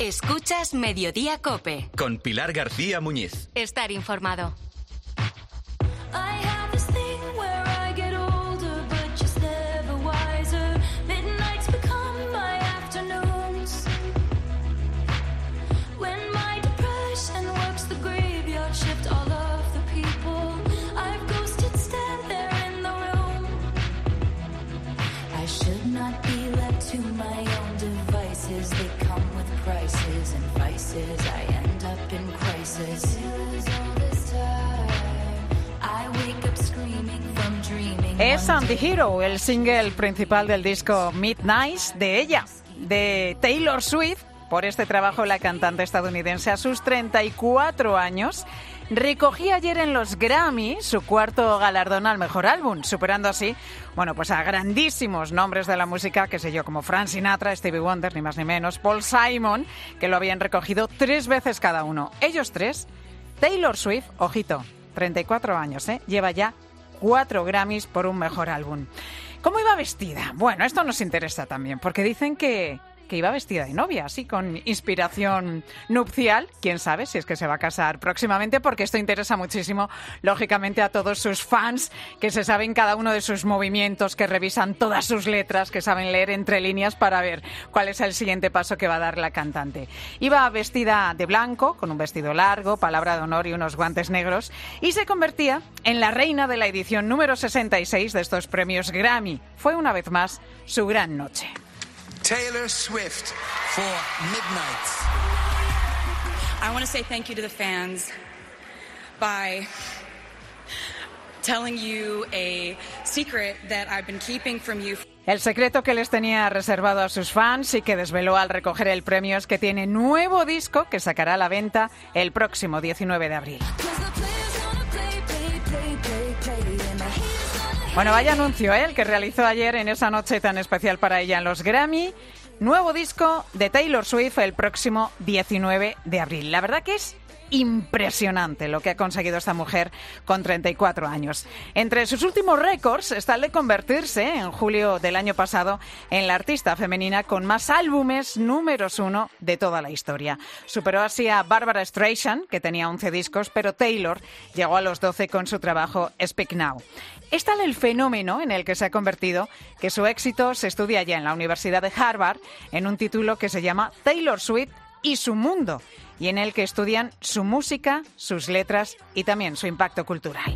Escuchas Mediodía COPE. Con Pilar García Muñiz. Estar informado. Es Anti-Hero, el single principal del disco Midnights de ella, de Taylor Swift. Por este trabajo, la cantante estadounidense, a sus 34 años, recogía ayer en los Grammy su cuarto galardón al mejor álbum, superando así, pues a grandísimos nombres de la música, como Frank Sinatra, Stevie Wonder, ni más ni menos, Paul Simon, que lo habían recogido 3 veces cada uno. Ellos 3, Taylor Swift, ojito, 34 años, lleva ya 4 Grammys por un mejor álbum. ¿Cómo iba vestida? Bueno, esto nos interesa también, porque dicen que iba vestida de novia, así con inspiración nupcial. Quién sabe si es que se va a casar próximamente, porque esto interesa muchísimo, lógicamente, a todos sus fans, que se saben cada uno de sus movimientos, que revisan todas sus letras, que saben leer entre líneas para ver cuál es el siguiente paso que va a dar la cantante. Iba vestida de blanco, con un vestido largo, palabra de honor y unos guantes negros, y se convertía en la reina de la edición número 66 de estos premios Grammy. Fue una vez más su gran noche. Taylor Swift for Midnights. I want to say thank you to the fans by telling you a secret that I've been keeping from you. El secreto que les tenía reservado a sus fans y que desveló al recoger el premio es que tiene nuevo disco que sacará a la venta el próximo 19 de abril. Vaya anuncio, el que realizó ayer en esa noche tan especial para ella en los Grammy. Nuevo disco de Taylor Swift el próximo 19 de abril. La verdad que es impresionante lo que ha conseguido esta mujer con 34 años. Entre sus últimos récords está el de convertirse, en julio del año pasado, en la artista femenina con más álbumes números 1 de toda la historia. Superó así a Barbara Streisand, que tenía 11 discos, pero Taylor llegó a los 12 con su trabajo Speak Now. Es tal el fenómeno en el que se ha convertido que su éxito se estudia ya en la Universidad de Harvard en un título que se llama Taylor Swift y su mundo, y en el que estudian su música, sus letras y también su impacto cultural.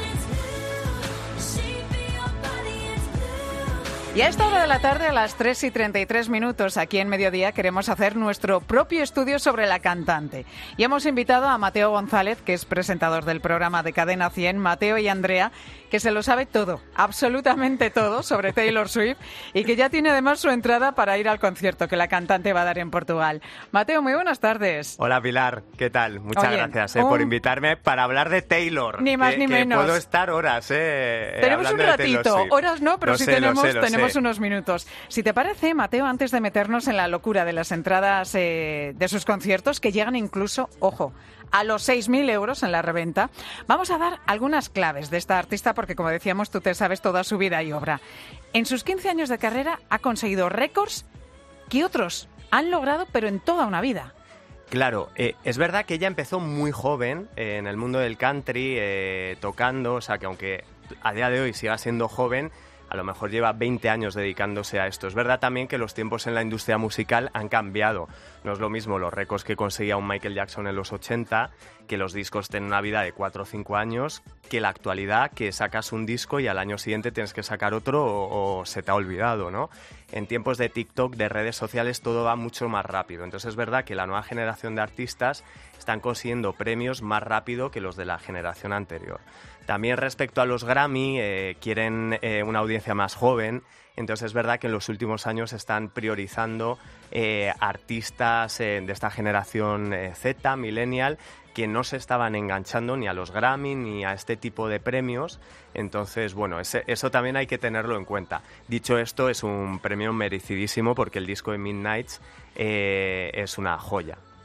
Y a esta hora de la tarde, a las 3:33, aquí en Mediodía, queremos hacer nuestro propio estudio sobre la cantante. Y hemos invitado a Mateo González, que es presentador del programa de Cadena 100, Mateo y Andrea, que se lo sabe todo, absolutamente todo, sobre Taylor Swift, y que ya tiene además su entrada para ir al concierto que la cantante va a dar en Portugal. Mateo, muy buenas tardes. Hola Pilar, ¿qué tal? Muchas gracias por invitarme para hablar de Taylor. Ni más ni menos. Puedo estar horas, Tenemos un ratito, horas no, pero sí tenemos unos minutos. Si te parece, Mateo, antes de meternos en la locura de las entradas de sus conciertos, que llegan incluso, ojo, a los 6.000 euros en la reventa, vamos a dar algunas claves de esta artista porque, como decíamos, tú te sabes toda su vida y obra. En sus 15 años de carrera ha conseguido récords que otros han logrado, pero en toda una vida. Claro, es verdad que ella empezó muy joven en el mundo del country, tocando, o sea que aunque a día de hoy siga siendo joven, a lo mejor lleva 20 años dedicándose a esto. Es verdad también que los tiempos en la industria musical han cambiado. No es lo mismo los récords que conseguía un Michael Jackson en los 80, que los discos tienen una vida de 4 o 5 años, que la actualidad, que sacas un disco y al año siguiente tienes que sacar otro o se te ha olvidado, ¿no? En tiempos de TikTok, de redes sociales, todo va mucho más rápido. Entonces es verdad que la nueva generación de artistas están consiguiendo premios más rápido que los de la generación anterior. También respecto a los Grammy, quieren una audiencia más joven, entonces es verdad que en los últimos años están priorizando artistas de esta generación Z, millennial, que no se estaban enganchando ni a los Grammy ni a este tipo de premios. Entonces, bueno, eso también hay que tenerlo en cuenta. Dicho esto, es un premio merecidísimo porque el disco de Midnights es una joya.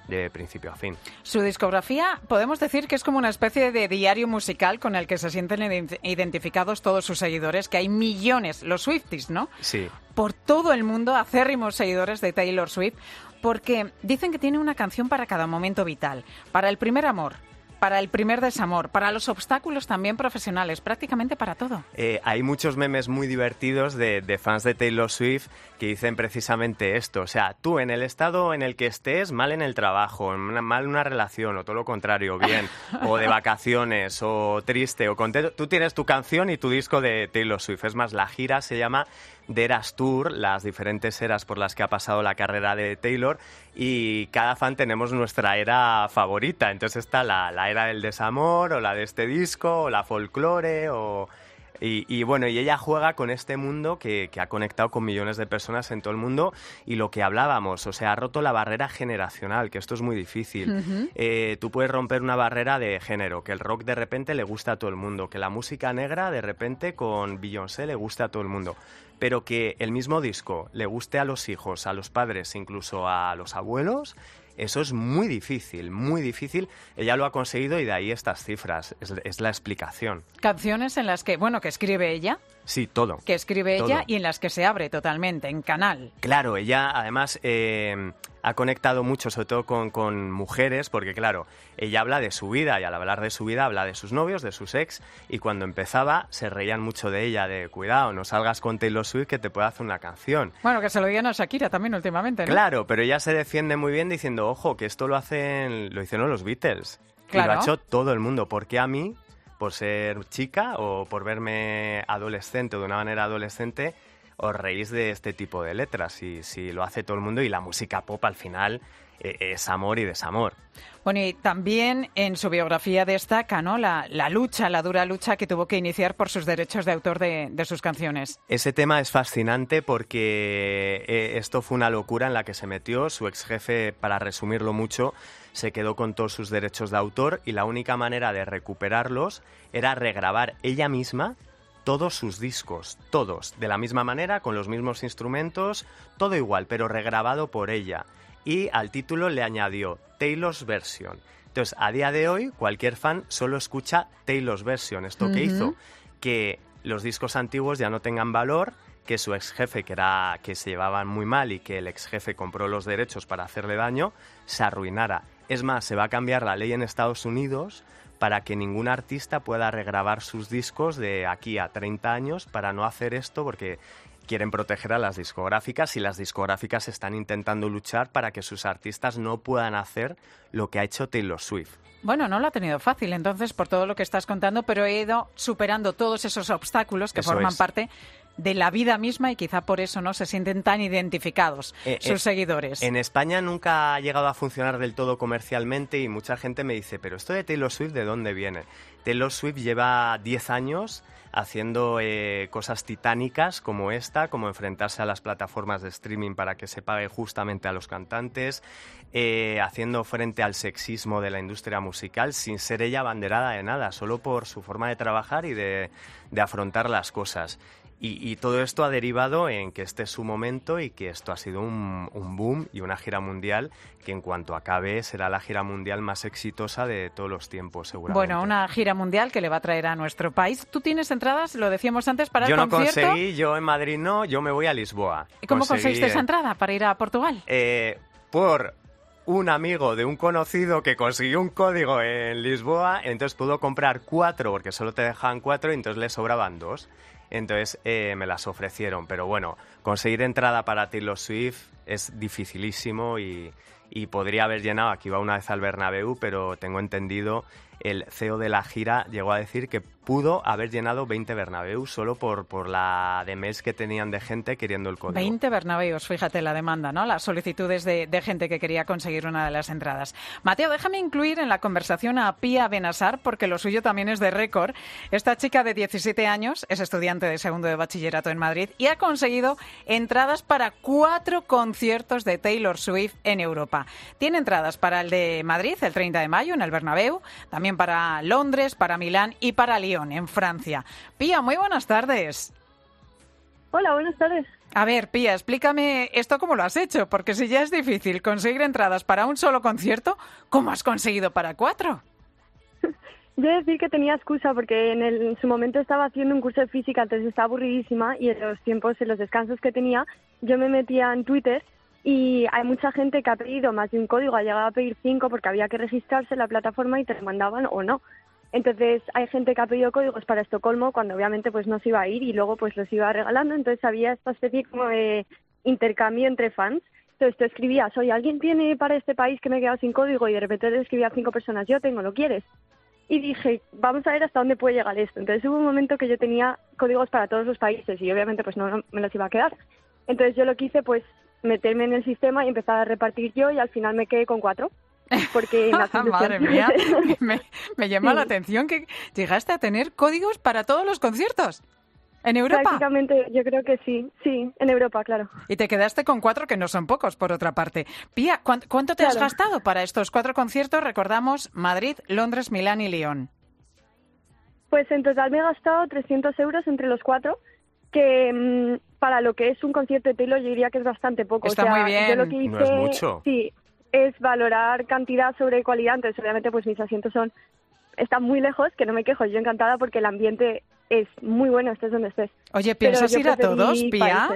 de principio a fin. Su discografía, podemos decir que es como una especie de diario musical con el que se sienten identificados todos sus seguidores, que hay millones, los Swifties, ¿no? Sí. Por todo el mundo, acérrimos seguidores de Taylor Swift, porque dicen que tiene una canción para cada momento vital, para el primer amor, para el primer desamor, para los obstáculos también profesionales, prácticamente para todo. Hay muchos memes muy divertidos de fans de Taylor Swift que dicen precisamente esto. O sea, tú en el estado en el que estés, mal en el trabajo, mal en una relación, o todo lo contrario, bien, o de vacaciones, o triste, o contento, tú tienes tu canción y tu disco de Taylor Swift. Es más, la gira se llama The Eras Tour, las diferentes eras por las que ha pasado la carrera de Taylor, y cada fan tenemos nuestra era favorita. Entonces está la era del desamor, o la de este disco, o la folclore, y bueno, y ella juega con este mundo que ha conectado con millones de personas en todo el mundo, y lo que hablábamos, o sea, ha roto la barrera generacional, que esto es muy difícil. Uh-huh. Tú puedes romper una barrera de género, que el rock de repente le gusta a todo el mundo, que la música negra de repente con Beyoncé le gusta a todo el mundo, pero que el mismo disco le guste a los hijos, a los padres, incluso a los abuelos. Eso es muy difícil, muy difícil. Ella lo ha conseguido y de ahí estas cifras. Es la explicación. Canciones en las que, bueno, que escribe ella. Sí, todo. Que escribe todo. Ella y en las que se abre totalmente, en canal. Claro, ella además ha conectado mucho, sobre todo con mujeres, porque claro, ella habla de su vida y al hablar de su vida habla de sus novios, de sus ex, y cuando empezaba se reían mucho de ella, de cuidado, no salgas con Taylor Swift que te puede hacer una canción. Bueno, que se lo digan a Shakira también últimamente, ¿no? Claro, pero ella se defiende muy bien diciendo, ojo, que esto lo hicieron los Beatles. Claro. Y lo ha hecho todo el mundo. ¿Por qué a mí, por ser chica o por verme adolescente o de una manera adolescente, os reís de este tipo de letras? Si lo hace todo el mundo, y la música pop al final es amor y desamor. Bueno, y también en su biografía destaca, ¿no?, la dura lucha que tuvo que iniciar por sus derechos de autor de sus canciones. Ese tema es fascinante porque esto fue una locura en la que se metió. Su ex jefe, para resumirlo mucho, se quedó con todos sus derechos de autor, y la única manera de recuperarlos era regrabar ella misma todos sus discos, todos, de la misma manera, con los mismos instrumentos, todo igual, pero regrabado por ella. Y al título le añadió Taylor's Version. Entonces, a día de hoy, cualquier fan solo escucha Taylor's Version. ¿Esto qué hizo? Que los discos antiguos ya no tengan valor, que su ex jefe, que se llevaban muy mal y que el ex jefe compró los derechos para hacerle daño, se arruinara. Es más, se va a cambiar la ley en Estados Unidos para que ningún artista pueda regrabar sus discos de aquí a 30 años para no hacer esto, porque quieren proteger a las discográficas, y las discográficas están intentando luchar para que sus artistas no puedan hacer lo que ha hecho Taylor Swift. Bueno, no lo ha tenido fácil, entonces, por todo lo que estás contando, pero he ido superando todos esos obstáculos que forman parte de la vida misma, y quizá por eso no se sienten tan identificados sus seguidores. En España nunca ha llegado a funcionar del todo comercialmente, y mucha gente me dice, pero esto de Taylor Swift, ¿de dónde viene? Taylor Swift lleva 10 años haciendo cosas titánicas como esta, como enfrentarse a las plataformas de streaming para que se pague justamente a los cantantes, haciendo frente al sexismo de la industria musical sin ser ella abanderada de nada, solo por su forma de trabajar y de afrontar las cosas. Y todo esto ha derivado en que este es su momento, y que esto ha sido un boom y una gira mundial que, en cuanto acabe, será la gira mundial más exitosa de todos los tiempos, seguramente. Bueno, una gira mundial que le va a traer a nuestro país. ¿Tú tienes entradas, lo decíamos antes, para el concierto? Yo no conseguí, yo en Madrid no, yo me voy a Lisboa. ¿Y cómo conseguiste esa entrada para ir a Portugal? Por un amigo de un conocido que consiguió un código en Lisboa, entonces pudo comprar 4, porque solo te dejaban 4, y entonces le sobraban 2. Entonces me las ofrecieron, pero bueno, conseguir entrada para Taylor Swift es dificilísimo, y podría haber llenado, aquí iba una vez al Bernabéu, pero tengo entendido, el CEO de la gira llegó a decir que pudo haber llenado 20 Bernabéus solo por la de mes que tenían de gente queriendo el código. 20 Bernabéus, fíjate la demanda, ¿no? Las solicitudes de gente que quería conseguir una de las entradas. Mateo, déjame incluir en la conversación a Pia Benassar, porque lo suyo también es de récord. Esta chica de 17 años es estudiante de segundo de bachillerato en Madrid y ha conseguido entradas para 4 conciertos de Taylor Swift en Europa. Tiene entradas para el de Madrid el 30 de mayo en el Bernabéu, también para Londres, para Milán y para Lyon, en Francia. Pia, muy buenas tardes. Hola, buenas tardes. A ver, Pía, explícame esto cómo lo has hecho, porque si ya es difícil conseguir entradas para un solo concierto, ¿cómo has conseguido para 4? Yo he de decir que tenía excusa porque en su momento estaba haciendo un curso de física, entonces estaba aburridísima y en los descansos que tenía, yo me metía en Twitter y hay mucha gente que ha pedido más de un código, ha llegado a pedir 5 porque había que registrarse en la plataforma y te lo mandaban o no. Entonces hay gente que ha pedido códigos para Estocolmo cuando obviamente pues no se iba a ir y luego pues los iba regalando, entonces había esta especie como de intercambio entre fans. Entonces tú escribías, oye, ¿alguien tiene para este país que me he quedado sin código? Y de repente le escribía a 5 personas, yo tengo, ¿lo quieres? Y dije, vamos a ver hasta dónde puede llegar esto. Entonces hubo un momento que yo tenía códigos para todos los países y obviamente pues no me los iba a quedar. Entonces yo lo que hice pues meterme en el sistema y empezar a repartir yo y al final me quedé con 4. Porque Madre mía, me llama la atención que llegaste a tener códigos para todos los conciertos. ¿En Europa? Prácticamente, yo creo que sí, en Europa, claro. Y te quedaste con 4, que no son pocos, por otra parte. Pía, ¿cuánto te has gastado para estos 4 conciertos? Recordamos Madrid, Londres, Milán y Lyon. Pues en total me he gastado 300 euros entre los 4, que para lo que es un concierto de Taylor yo diría que es bastante poco. Está muy bien. Yo lo que hice, no es mucho. Sí, es valorar cantidad sobre calidad. Entonces, obviamente, pues mis asientos están muy lejos, que no me quejo, yo encantada porque el ambiente es muy bueno, estés donde estés. Oye, ¿piensas ir a todos, Pía?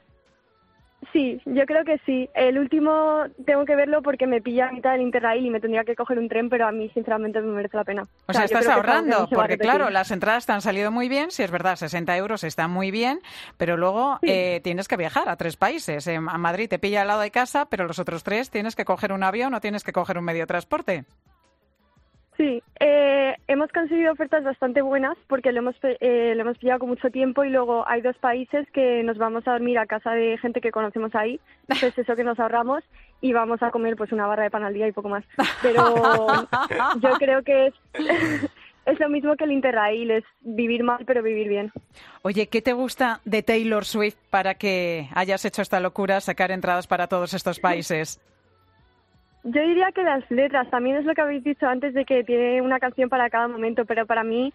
Sí, yo creo que sí. El último tengo que verlo porque me pilla a mitad del Interrail y me tendría que coger un tren, pero a mí sinceramente me merece la pena. O sea, estás ahorrando, porque claro, las entradas te han salido muy bien, si es verdad, 60 euros está muy bien, pero luego tienes que viajar a 3 países. A Madrid te pilla al lado de casa, pero los otros 3 tienes que coger un avión o tienes que coger un medio de transporte. Sí, hemos conseguido ofertas bastante buenas porque lo hemos pillado con mucho tiempo y luego hay 2 países que nos vamos a dormir a casa de gente que conocemos ahí, pues eso que nos ahorramos y vamos a comer pues una barra de pan al día y poco más. Pero yo creo que es lo mismo que el Interrail, es vivir mal pero vivir bien. Oye, ¿qué te gusta de Taylor Swift para que hayas hecho esta locura, sacar entradas para todos estos países? Yo diría que las letras, también es lo que habéis dicho antes de que tiene una canción para cada momento, pero para mí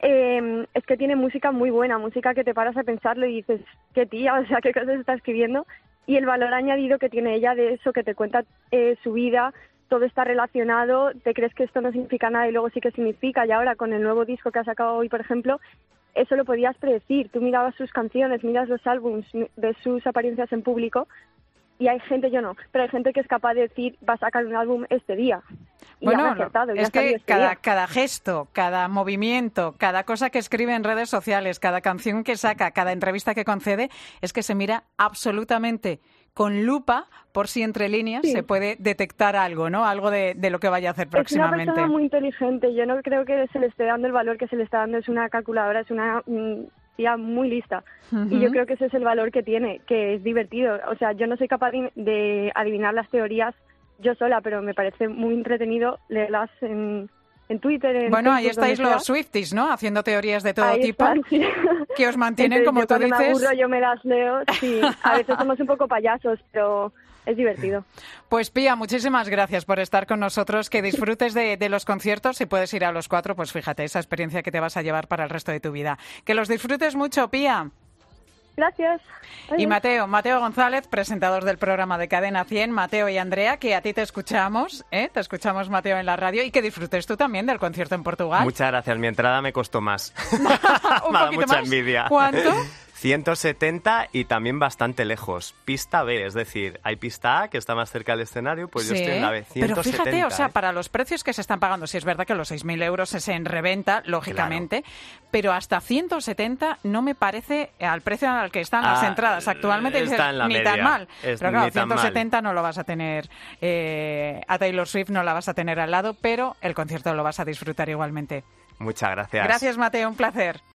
es que tiene música muy buena, música que te paras a pensarlo y dices, qué tía, o sea, qué cosas está escribiendo, y el valor añadido que tiene ella de eso, que te cuenta su vida, todo está relacionado, te crees que esto no significa nada y luego sí que significa, y ahora con el nuevo disco que ha sacado hoy, por ejemplo, eso lo podías predecir, tú mirabas sus canciones, miras los álbums, ves sus apariencias en público, y hay gente, yo no, pero hay gente que es capaz de decir, va a sacar un álbum este día. Y bueno, han acertado, es que cada gesto, cada movimiento, cada cosa que escribe en redes sociales, cada canción que saca, cada entrevista que concede, es que se mira absolutamente con lupa por si entre líneas se puede detectar algo, ¿no? Algo de lo que vaya a hacer próximamente. Es una persona muy inteligente. Yo no creo que se le esté dando el valor que se le está dando. Es una calculadora, es una tía muy lista. Y yo creo que ese es el valor que tiene, que es divertido. O sea, yo no soy capaz de adivinar las teorías yo sola, pero me parece muy entretenido leerlas en Twitter. Bueno, ahí estáis los Swifties, ¿no? Haciendo teorías de todo ahí tipo están, sí. Que os mantienen, entonces, como tú dices. Me aburro, yo me las leo. Sí, a veces somos un poco payasos, pero es divertido. Pues Pía, muchísimas gracias por estar con nosotros. Que disfrutes de los conciertos. Si puedes ir a los 4, pues fíjate, esa experiencia que te vas a llevar para el resto de tu vida. Que los disfrutes mucho, Pía. Gracias. Y Mateo González, presentador del programa de Cadena 100, Mateo y Andrea, que a ti te escuchamos, te escuchamos, Mateo, en la radio, y que disfrutes tú también del concierto en Portugal. Muchas gracias, mi entrada me costó más. Un me da poquito mucha más. envidia. ¿Cuánto? 170 y también bastante lejos. Pista B, es decir, hay pista A que está más cerca del escenario, pues yo estoy en la B. 170, pero fíjate, o sea, para los precios que se están pagando, sí es verdad que los 6.000 euros es en reventa, lógicamente, pero hasta 170 no me parece al precio al que están las entradas actualmente, está en la ni media. tan mal. Pero claro, 170 mal. no lo vas a tener, a Taylor Swift no la vas a tener al lado, pero el concierto lo vas a disfrutar igualmente. Muchas gracias. Gracias, Mateo, un placer.